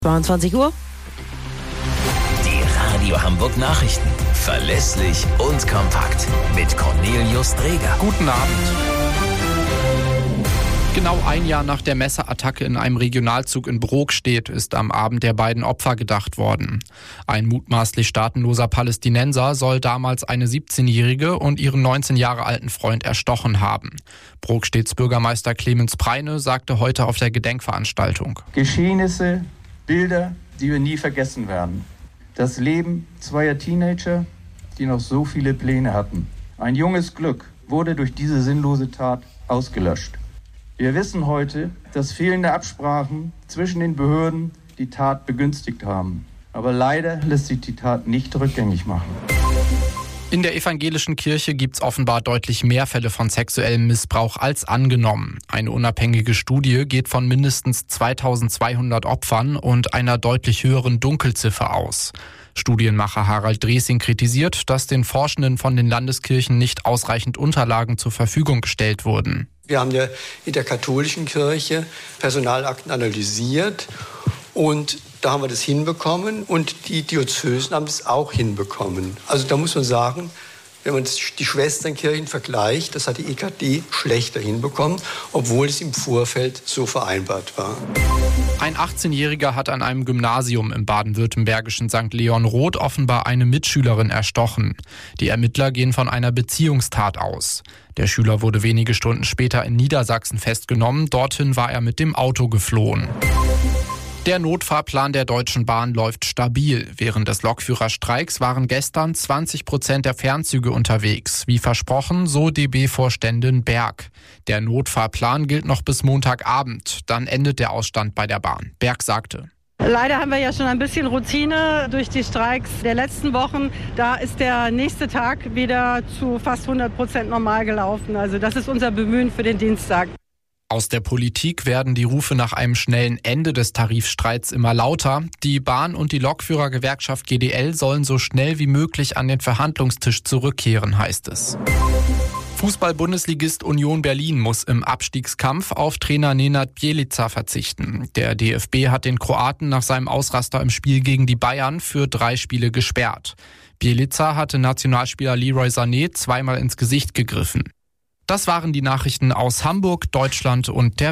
22 Uhr. Die Radio Hamburg Nachrichten. Verlässlich und kompakt. Mit Cornelius Dreger. Guten Abend. Genau ein Jahr nach der Messerattacke in einem Regionalzug in Brokstedt ist am Abend der beiden Opfer gedacht worden. Ein mutmaßlich staatenloser Palästinenser soll damals eine 17-Jährige und ihren 19 Jahre alten Freund erstochen haben. Brokstedts Bürgermeister Clemens Preine sagte heute auf der Gedenkveranstaltung: Geschehnisse, Bilder, die wir nie vergessen werden. Das Leben zweier Teenager, die noch so viele Pläne hatten. Ein junges Glück wurde durch diese sinnlose Tat ausgelöscht. Wir wissen heute, dass fehlende Absprachen zwischen den Behörden die Tat begünstigt haben. Aber leider lässt sich die Tat nicht rückgängig machen. In der evangelischen Kirche gibt's offenbar deutlich mehr Fälle von sexuellem Missbrauch als angenommen. Eine unabhängige Studie geht von mindestens 2200 Opfern und einer deutlich höheren Dunkelziffer aus. Studienmacher Harald Dresing kritisiert, dass den Forschenden von den Landeskirchen nicht ausreichend Unterlagen zur Verfügung gestellt wurden. Wir haben ja in der katholischen Kirche Personalakten analysiert und da haben wir das hinbekommen und die Diözesen haben das auch hinbekommen. Also da muss man sagen, wenn man die Schwesternkirchen vergleicht, das hat die EKD schlechter hinbekommen, obwohl es im Vorfeld so vereinbart war. Ein 18-Jähriger hat an einem Gymnasium im baden-württembergischen St. Leon Roth offenbar eine Mitschülerin erstochen. Die Ermittler gehen von einer Beziehungstat aus. Der Schüler wurde wenige Stunden später in Niedersachsen festgenommen. Dorthin war er mit dem Auto geflohen. Der Notfahrplan der Deutschen Bahn läuft stabil. Während des Lokführerstreiks waren gestern 20% der Fernzüge unterwegs. Wie versprochen, so DB-Vorständin Berg. Der Notfahrplan gilt noch bis Montagabend. Dann endet der Ausstand bei der Bahn. Berg sagte: Leider haben wir ja schon ein bisschen Routine durch die Streiks der letzten Wochen. Da ist der nächste Tag wieder zu fast 100% normal gelaufen. Also das ist unser Bemühen für den Dienstag. Aus der Politik werden die Rufe nach einem schnellen Ende des Tarifstreits immer lauter. Die Bahn- und die Lokführergewerkschaft GDL sollen so schnell wie möglich an den Verhandlungstisch zurückkehren, heißt es. Fußball-Bundesligist Union Berlin muss im Abstiegskampf auf Trainer Nenad Bjelica verzichten. Der DFB hat den Kroaten nach seinem Ausraster im Spiel gegen die Bayern für 3 Spiele gesperrt. Bjelica hatte Nationalspieler Leroy Sané zweimal ins Gesicht gegriffen. Das waren die Nachrichten aus Hamburg, Deutschland und der